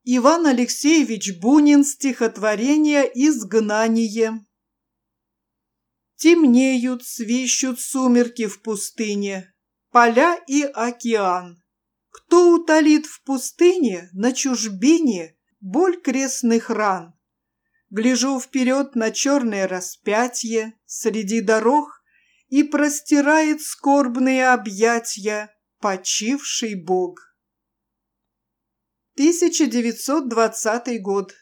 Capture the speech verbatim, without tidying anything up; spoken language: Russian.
Иван Алексеевич Бунин, стихотворение «Изгнание». Темнеют, свищут сумерки в пустыне, поля и океан. Кто утолит в пустыне, на чужбине, боль крестных ран? Гляжу вперед на черное распятье среди дорог, и простирает скорбные объятья почивший Бог. тысяча девятьсот двадцатый год.